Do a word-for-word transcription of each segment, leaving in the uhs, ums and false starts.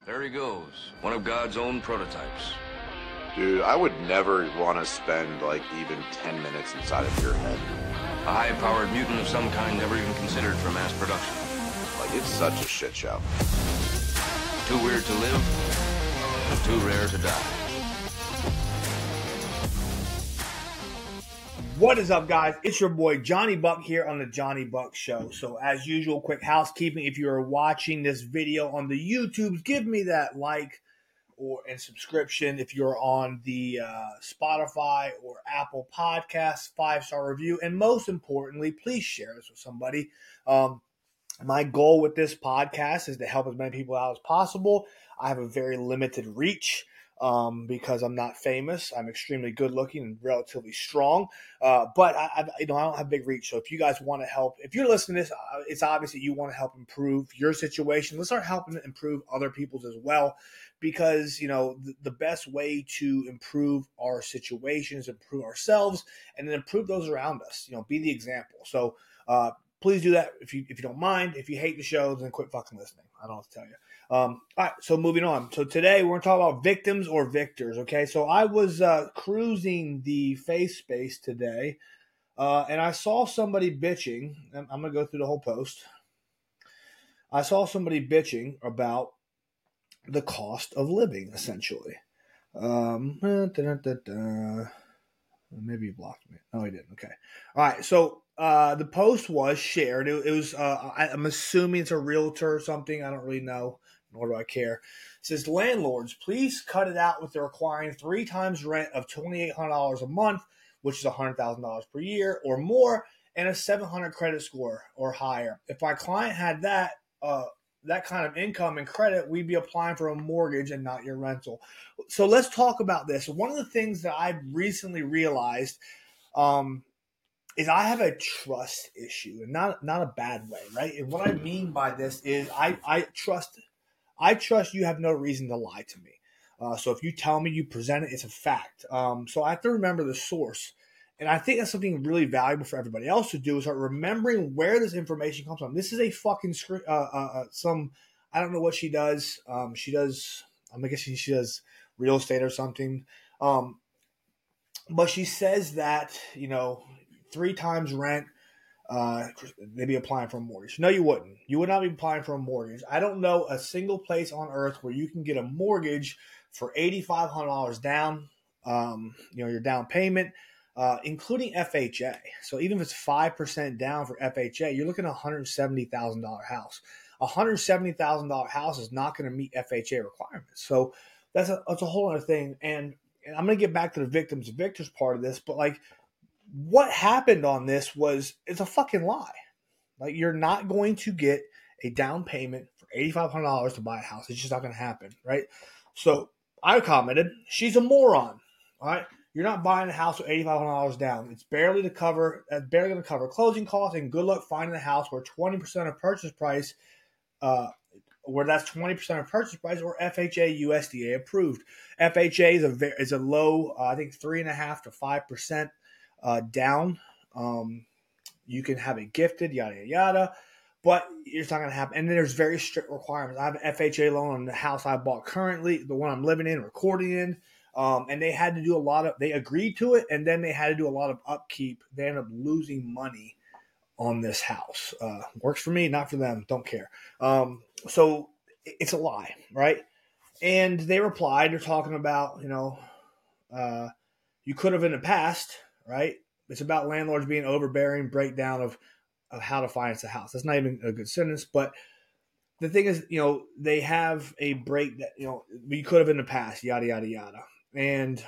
There he goes, one of God's own prototypes. Dude, I would never want to spend, like, even ten minutes inside of your head. A high-powered mutant of some kind never even considered for mass production. Like, it's such a shit show. Too weird to live, and too rare to die. What is up, guys? It's your boy Johnny Buck here on the Johnny Buck Show. So, as usual, quick housekeeping. If you are watching this video on the YouTubes, give me that like or and subscription. If you're on the uh, Spotify or Apple Podcasts, five-star review. And most importantly, please share this with somebody. Um, my goal with this podcast is to help as many people out as possible. I have a very limited reach. Um, because I'm not famous. I'm extremely good looking and relatively strong. Uh, but I, I, you know, I don't have big reach. So if you guys want to help, if you're listening to this, uh, it's obvious that you want to help improve your situation. Let's start helping to improve other people's as well. Because, you know, the, the best way to improve our situations, improve ourselves, and then improve those around us, you know, be the example. So, uh, please do that if you if you don't mind. If you hate the show, then quit fucking listening. I don't know what to tell you. Um, all right, so moving on. So today we're going to talk about victims or victors, okay? So I was uh, cruising the face space today, uh, and I saw somebody bitching. I'm, I'm going to go through the whole post. I saw somebody bitching about the cost of living, essentially. Um, da, da, da, da. Maybe he blocked me. No, he didn't. Okay. All right, so uh, the post was shared. It, it was. Uh, I, I'm assuming it's a realtor or something. I don't really know, nor do I care. It says, landlords, please cut it out with the requiring three times rent of twenty-eight hundred dollars a month, which is one hundred thousand dollars per year or more, and a seven hundred credit score or higher. If my client had that, uh, that kind of income and credit, we'd be applying for a mortgage and not your rental. So let's talk about this. One of the things that I've recently realized um, is I have a trust issue, and not not a bad way, right? And what I mean by this is I, I trust I trust you have no reason to lie to me. Uh, so if you tell me, you present it, it's a fact. Um, so I have to remember the source. And I think that's something really valuable for everybody else to do is start remembering where this information comes from. This is a fucking uh, uh, uh, some I don't know what she does. Um, she does. I'm guessing she does real estate or something. Um, but she says that you know three times rent. Uh, maybe applying for a mortgage. No, you wouldn't. You would not be applying for a mortgage. I don't know a single place on earth where you can get a mortgage for eighty-five hundred dollars down. Um, you know your down payment. Uh, including F H A. So even if it's five percent down for F H A, you're looking at a one hundred seventy thousand dollars house. A one hundred seventy thousand dollars house is not going to meet F H A requirements. So that's a, that's a whole other thing. And, and I'm going to get back to the victims and victors part of this, but like what happened on this was it's a fucking lie. Like you're not going to get a down payment for eighty-five hundred dollars to buy a house. It's just not going to happen, right? So I commented, she's a moron, all right? You're not buying a house with eighty-five hundred dollars down. It's barely to cover, uh, barely going to cover closing costs, and good luck finding a house where twenty percent of purchase price, uh, where that's twenty percent of purchase price, or F H A U S D A approved. F H A is a is a low, uh, I think three and a half to five percent uh, down. Um, you can have it gifted, yada yada yada, but it's not going to happen. And then there's very strict requirements. I have an F H A loan on the house I bought currently, the one I'm living in, recording in. Um, and they had to do a lot of, they agreed to it, and then they had to do a lot of upkeep. They ended up losing money on this house. Uh, works for me, not for them. Don't care. Um, so it's a lie, right? And they replied, they're talking about, you know, uh, you could have in the past, right? It's about landlords being overbearing, breakdown of, of how to finance a house. That's not even a good sentence, but the thing is, you know, they have a break that, you know, you could have in the past, yada, yada, yada. And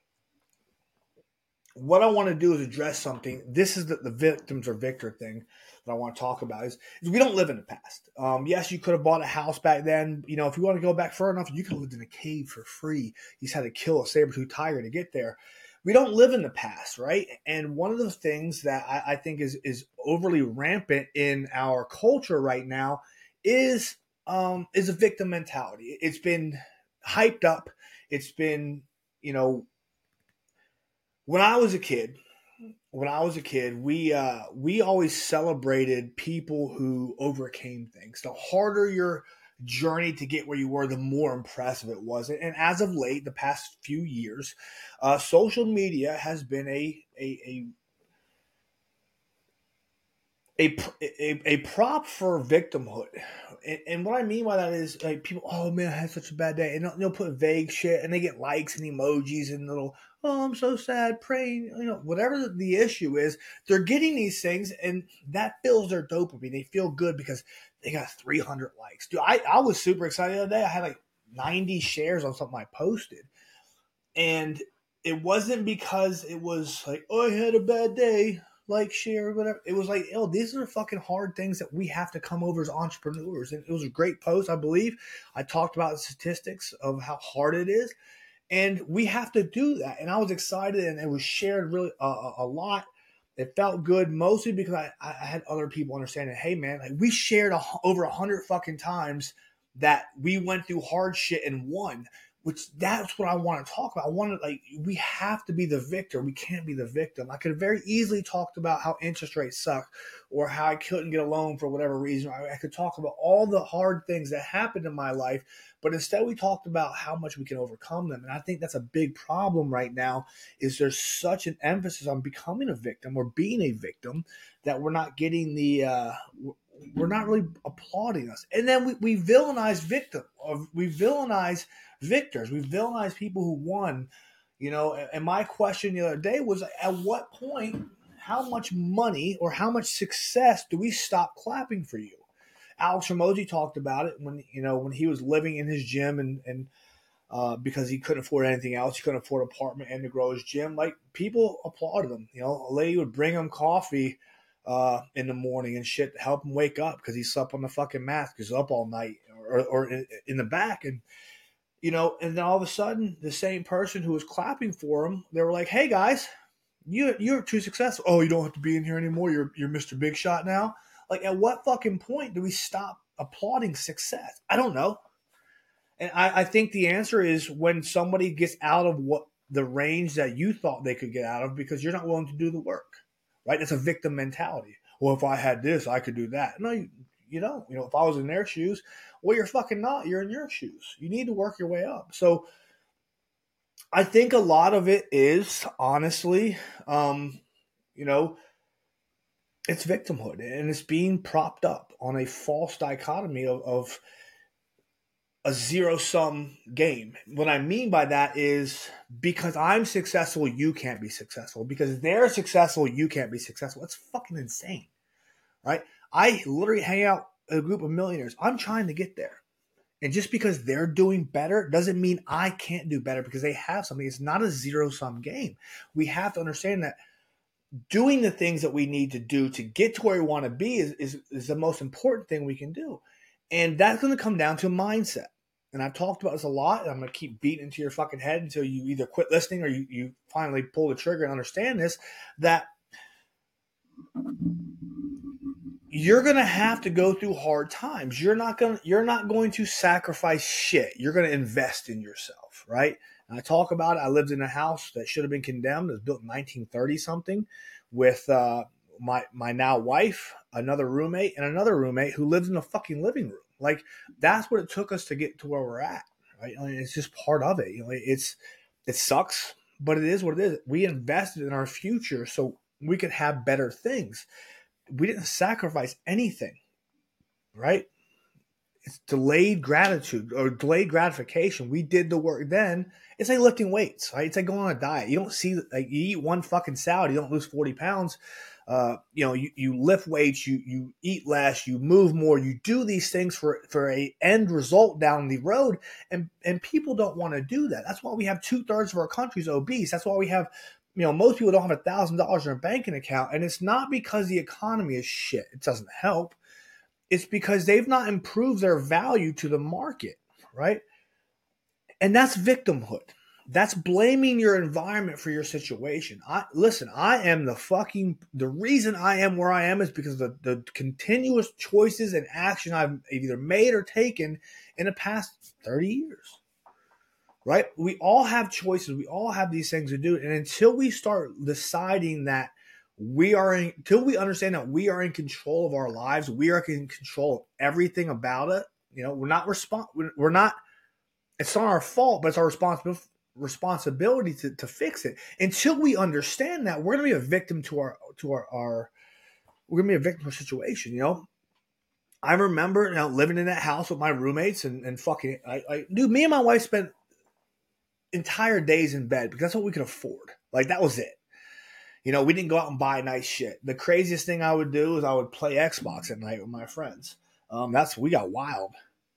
what I want to do is address something. This is the, the victims or victor thing that I want to talk about is, is we don't live in the past. Um, yes, you could have bought a house back then. You know, if you want to go back far enough, you could have lived in a cave for free. You just had to kill a saber-tooth tiger to get there. We don't live in the past, right? And one of the things that I, I think is, is overly rampant in our culture right now is um, is a victim mentality. It's been hyped up. It's been, you know, when I was a kid, when I was a kid, we uh, we always celebrated people who overcame things. The harder your journey to get where you were, the more impressive it was. And as of late, the past few years, uh, social media has been a a a A, a, a prop for victimhood. And, and what I mean by that is, like, people, oh man, I had such a bad day. And they'll, they'll put vague shit and they get likes and emojis and little, oh, I'm so sad, praying, you know, whatever the issue is, they're getting these things and that fills their dopamine. They feel good because they got three hundred likes. Dude, I, I was super excited the other day. I had like ninety shares on something I posted. And it wasn't because it was like, oh, I had a bad day. Like, share, whatever. It was like, oh, these are fucking hard things that we have to come over as entrepreneurs. And it was a great post, I believe. I talked about the statistics of how hard it is. And we have to do that. And I was excited, and it was shared really uh, a lot. It felt good, mostly because I, I had other people understanding, hey, man, like, we shared a, over a hundred fucking times that we went through hard shit and won. Which that's what I want to talk about. I want to, like, we have to be the victor. We can't be the victim. I could have very easily talked about how interest rates suck or how I couldn't get a loan for whatever reason. I, I could talk about all the hard things that happened in my life, but instead we talked about how much we can overcome them. And I think that's a big problem right now is there's such an emphasis on becoming a victim or being a victim that we're not getting the uh, – we're not really applauding us. And then we, we villainize victim or we villainize victors. We villainize people who won, you know. And my question the other day was, at what point, how much money or how much success do we stop clapping for you? Alex Hormozi talked about it when, you know, when he was living in his gym and, and uh, because he couldn't afford anything else, he couldn't afford an apartment and to grow his gym. Like, people applauded him. You know, a lady would bring him coffee Uh, in the morning and shit to help him wake up because he slept on the fucking mat because he's up all night or, or in, in the back. And, you know, and then all of a sudden the same person who was clapping for him, they were like, hey guys, you, you're too successful. Oh, you don't have to be in here anymore. You're, you're Mister Big Shot now. Like, at what fucking point do we stop applauding success? I don't know. And I, I think the answer is when somebody gets out of what the range that you thought they could get out of because you're not willing to do the work. Right? That's a victim mentality. Well, if I had this, I could do that. No, you, you don't. You know, if I was in their shoes, well, you're fucking not. You're in your shoes. You need to work your way up. So I think a lot of it is, honestly, um, you know, it's victimhood. And it's being propped up on a false dichotomy of, of a zero-sum game. What I mean by that is because I'm successful, you can't be successful. Because they're successful, you can't be successful. It's fucking insane, right? I literally hang out with a group of millionaires. I'm trying to get there. And just because they're doing better doesn't mean I can't do better because they have something. It's not a zero-sum game. We have to understand that doing the things that we need to do to get to where we want to be is, is, is the most important thing we can do. And that's going to come down to mindset. And I've talked about this a lot, and I'm going to keep beating into your fucking head until you either quit listening or you, you finally pull the trigger and understand this, that you're going to have to go through hard times. You're not going to, you're not going to sacrifice shit. You're going to invest in yourself, right? And I talk about it. I lived in a house that should have been condemned. It was built in nineteen thirty something with uh, my, my now wife, another roommate, and another roommate who lived in a fucking living room. Like, that's what it took us to get to where we're at, right? I mean, it's just part of it. You know, it's it sucks, but it is what it is. We invested in our future so we could have better things. We didn't sacrifice anything, right? It's delayed gratitude or delayed gratification. We did the work then. It's like lifting weights, right? It's like going on a diet. You don't see, like, you eat one fucking salad, you don't lose forty pounds. Uh, you know, you, you lift weights, you you eat less, you move more, you do these things for, for a end result down the road. And, and people don't want to do that. That's why we have two thirds of our country's obese. That's why we have, you know, most people don't have a thousand dollars in their banking account. And it's not because the economy is shit. It doesn't help. It's because they've not improved their value to the market, right? And that's victimhood. That's blaming your environment for your situation. I listen, I am the fucking, the reason I am where I am is because of the, the continuous choices and action I've either made or taken in the past thirty years, right? We all have choices. We all have these things to do. And until we start deciding that we are in, until we understand that we are in control of our lives, we are in control of everything about it, You know, we're not respons- We're not. It's not our fault, but it's our responsibility responsibility to, to fix it. Until we understand that, we're gonna be a victim to our to our, our we're gonna be a victim of a situation. You know, I remember, you know, living in that house with my roommates and, and fucking, I, I, dude, me and my wife spent entire days in bed because that's what we could afford. Like, that was it. You know, we didn't go out and buy nice shit. The craziest thing I would do is I would play Xbox at night with my friends. Um, that's, we got wild.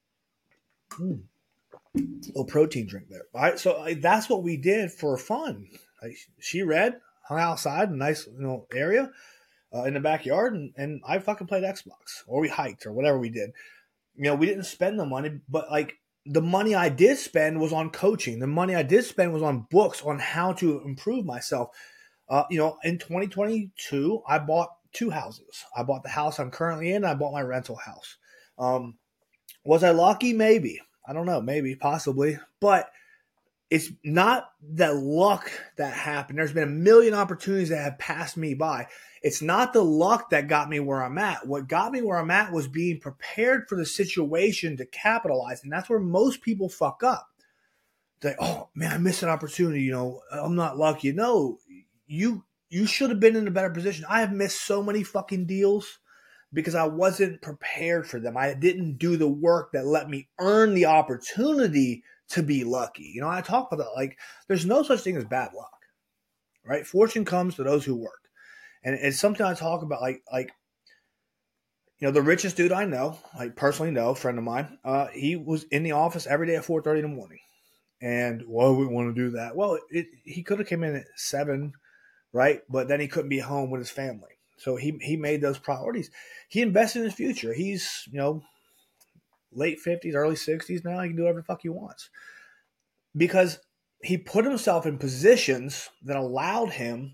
Mm. Little protein drink there. All right, so like, that's what we did for fun. Like, she read, hung outside, a nice, you know, area uh, in the backyard, and, and I fucking played Xbox, or we hiked, or whatever we did. You know, we didn't spend the money, but like the money I did spend was on coaching. The money I did spend was on books on how to improve myself. Uh, you know, in twenty twenty-two, I bought two houses. I bought the house I'm currently in, and I bought my rental house. Um, was I lucky? Maybe. I don't know, maybe, possibly, but it's not the luck that happened. There's been a million opportunities that have passed me by. It's not the luck that got me where I'm at. What got me where I'm at was being prepared for the situation to capitalize, and that's where most people fuck up. They're like, oh, man, I missed an opportunity. You know, I'm not lucky. No, you you should have been in a better position. I have missed so many fucking deals because I wasn't prepared for them. I didn't do the work that let me earn the opportunity to be lucky. You know, I talk about that. Like, there's no such thing as bad luck, right? Fortune comes to those who work. And it's something I talk about, like, like, you know, the richest dude I know, like personally know, a friend of mine, uh, he was in the office every day at four thirty in the morning. And why would we want to do that? Well, it, he could have come in at seven, right? But then he couldn't be home with his family. So he he made those priorities. He invested in his future. He's, you know, late fifties, early sixties now. He can do whatever the fuck he wants. Because he put himself in positions that allowed him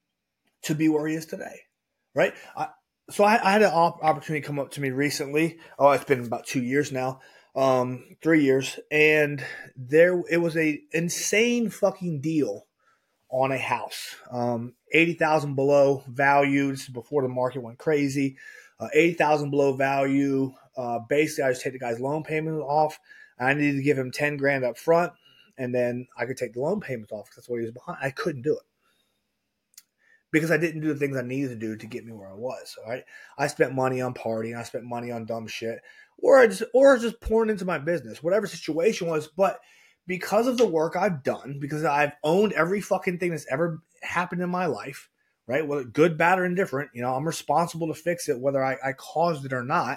to be where he is today, right? I, so I, I had an op- opportunity come up to me recently. Oh, it's been about two years now, um, three years. And there it was a insane fucking deal on a house, um, eighty thousand below value. This is before the market went crazy. Uh, eighty thousand below value. Uh, basically, I just take the guy's loan payment off. I needed to give him ten grand up front, and then I could take the loan payments off because that's what he was behind. I couldn't do it because I didn't do the things I needed to do to get me where I was. All right, I spent money on partying. I spent money on dumb shit, or I just or just pouring into my business, whatever situation was. But because of the work I've done, because I've owned every fucking thing that's ever happened in my life, right? Whether good, bad, or indifferent, you know, I'm responsible to fix it, whether I, I caused it or not.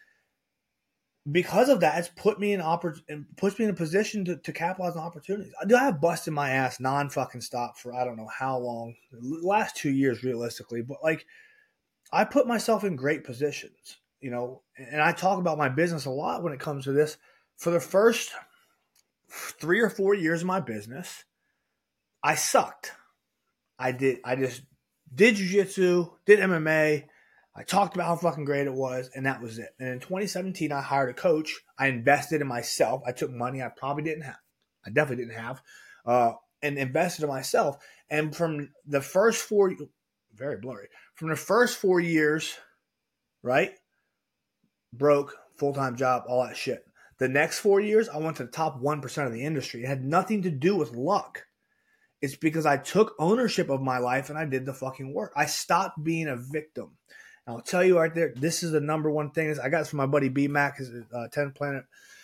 Because of that, it's put me in oppor- puts me in a position to, to capitalize on opportunities. I do have busted my ass non-fucking stop for I don't know how long, the last two years realistically, but like I put myself in great positions, you know, and I talk about my business a lot when it comes to this. For the first three or four years of my business, I sucked. I did. I just did jiu-jitsu, did M M A. I talked about how fucking great it was, and that was it. And in twenty seventeen, I hired a coach. I invested in myself. I took money I probably didn't have. I definitely didn't have, uh, and invested in myself. And from the first four, very blurry, from the first four years, right, broke, full-time job, all that shit. The next four years, I went to the top one percent of the industry. It had nothing to do with luck. It's because I took ownership of my life and I did the fucking work. I stopped being a victim. And I'll tell you right there, this is the number one thing. I got this from my buddy B-Mac, his uh, ten Planet.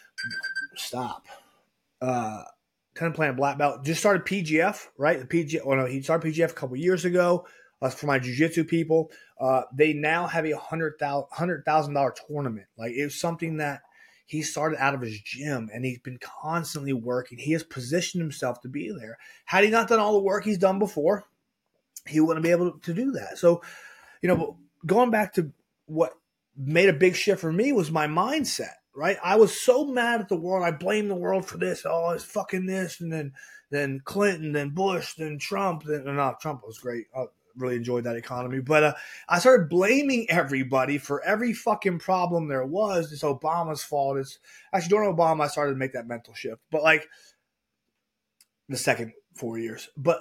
Stop. Uh, ten Planet Black Belt. Just started P G F, right? The P G F. Oh no, he started P G F a couple years ago. Uh, for my jiu-jitsu people. Uh, they now have a one hundred thousand dollars tournament. Like, it was something that he started out of his gym, and he's been constantly working. He has positioned himself to be there. Had he not done all the work he's done before, he wouldn't be able to do that. So, you know, going back to what made a big shift for me was my mindset, right? I was so mad at the world. I blamed the world for this. Oh, it's fucking this. And then, then Clinton, then Bush, then Trump. Then, no, Trump was great. I really enjoyed that economy. But uh, I started blaming everybody for every fucking problem there was. It's Obama's fault. It's actually during Obama, I started to make that mental shift. But like the second four years. But like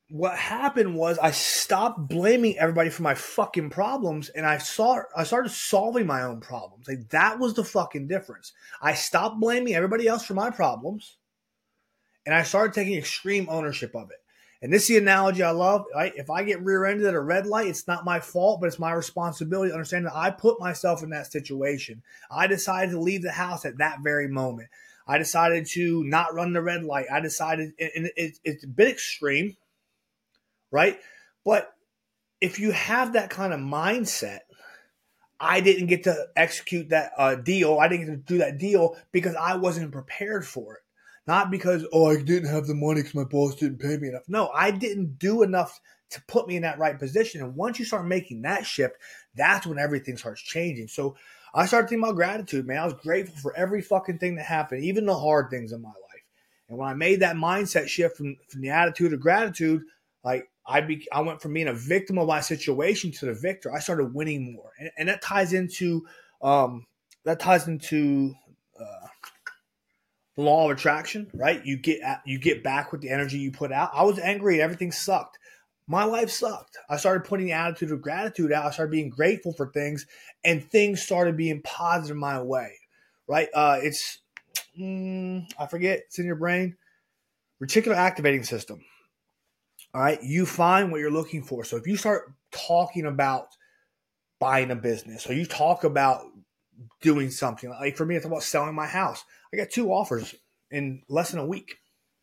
what happened was I stopped blaming everybody for my fucking problems, and I saw I started solving my own problems. Like, that was the fucking difference. I stopped blaming everybody else for my problems, and I started taking extreme ownership of it. And this is the analogy I love. Right? If I get rear-ended at a red light, it's not my fault, but it's my responsibility to understand that I put myself in that situation. I decided to leave the house at that very moment. I decided to not run the red light. I decided, and it, it's a bit extreme, right? But if you have that kind of mindset, I didn't get to execute that uh, deal. I didn't get to do that deal because I wasn't prepared for it. Not because, oh, I didn't have the money because my boss didn't pay me enough. No, I didn't do enough to put me in that right position. And once you start making that shift, that's when everything starts changing. So I started thinking about gratitude, man. I was grateful for every fucking thing that happened, even the hard things in my life. And when I made that mindset shift from, from the attitude of gratitude, like I be, I went from being a victim of my situation to the victor. I started winning more. And, and that ties into, um, that ties into, uh, the law of attraction, right? You get at, you get back with the energy you put out. I was angry. Everything sucked. My life sucked. I started putting the attitude of gratitude out. I started being grateful for things, and things started being positive my way, right? Uh, it's, mm, I forget, it's in your brain. Reticular activating system. All right. You find what you're looking for. So if you start talking about buying a business, or you talk about doing something, like for me, it's about selling my house. I got two offers in less than a week.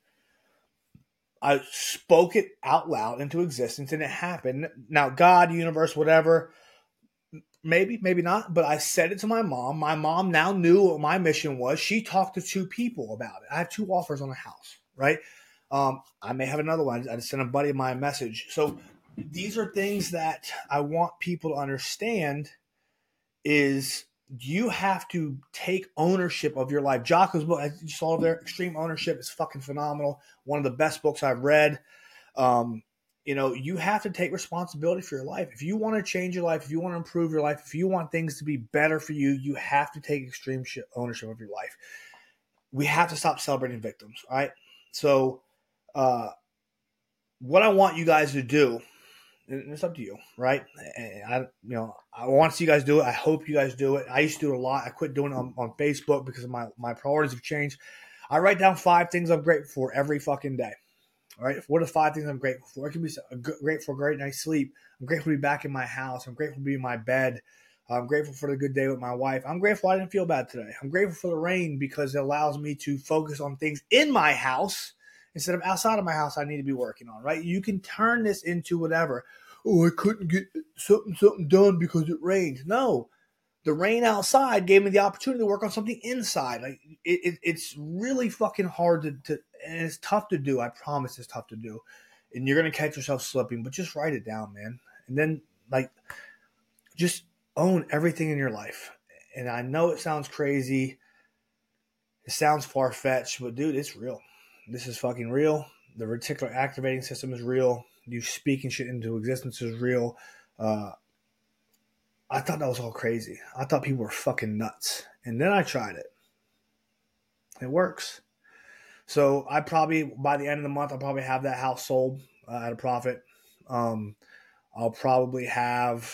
I spoke it out loud into existence, and it happened. Now, God, universe, whatever, maybe, maybe not, but I said it to my mom. My mom now knew what my mission was. She talked to two people about it. I have two offers on a house, right? Um, I may have another one. I just sent a buddy of mine a message. So these are things that I want people to understand is you have to take ownership of your life. Jocko's book, as you saw there, Extreme Ownership, is fucking phenomenal. One of the best books I've read. Um, you know, you have to take responsibility for your life. If you want to change your life, if you want to improve your life, if you want things to be better for you, you have to take extreme ownership of your life. We have to stop celebrating victims, all right? So uh, what I want you guys to do, and it's up to you, right? And I, you know, I want to see you guys do it. I hope you guys do it. I used to do it a lot. I quit doing it on, on Facebook because of my, my priorities have changed. I write down five things I'm grateful for every fucking day. All right. What are five things I'm grateful for? It can be grateful for a great night's sleep. I'm grateful to be back in my house. I'm grateful to be in my bed. I'm grateful for the good day with my wife. I'm grateful I didn't feel bad today. I'm grateful for the rain because it allows me to focus on things in my house instead of outside of my house I need to be working on, right? You can turn this into whatever. Oh, I couldn't get something, something done because it rained. No, the rain outside gave me the opportunity to work on something inside. Like it, it, it's really fucking hard to, to, and it's tough to do. I promise it's tough to do. And you're going to catch yourself slipping, but just write it down, man. And then like, just own everything in your life. And I know it sounds crazy. It sounds far-fetched, but dude, it's real. This is fucking real. The reticular activating system is real. You speaking shit into existence is real. Uh, I thought that was all crazy. I thought people were fucking nuts. And then I tried it. It works. So I probably, by the end of the month, I'll probably have that house sold uh, at a profit. Um, I'll probably have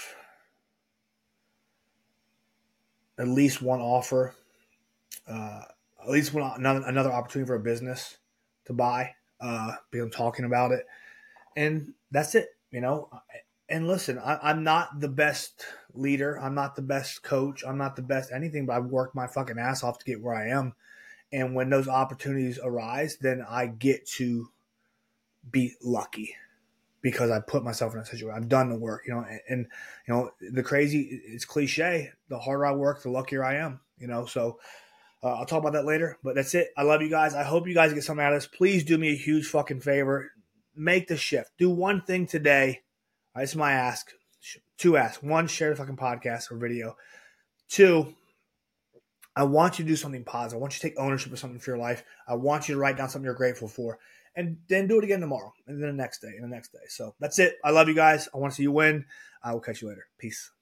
at least one offer, uh, at least one another, another opportunity for a business to buy uh, because I'm talking about it. And that's it, you know. And listen, I, I'm not the best leader. I'm not the best coach. I'm not the best anything, but I've worked my fucking ass off to get where I am. And when those opportunities arise, then I get to be lucky because I put myself in a situation. I've done the work, you know. And, and you know, the crazy, it's cliche. The harder I work, the luckier I am, you know. So uh, I'll talk about that later. But that's it. I love you guys. I hope you guys get something out of this. Please do me a huge fucking favor. Make the shift. Do one thing today. All right, this is my ask. Two asks. One, share the fucking podcast or video. Two, I want you to do something positive. I want you to take ownership of something for your life. I want you to write down something you're grateful for. And then do it again tomorrow. And then the next day and the next day. So that's it. I love you guys. I want to see you win. I will catch you later. Peace.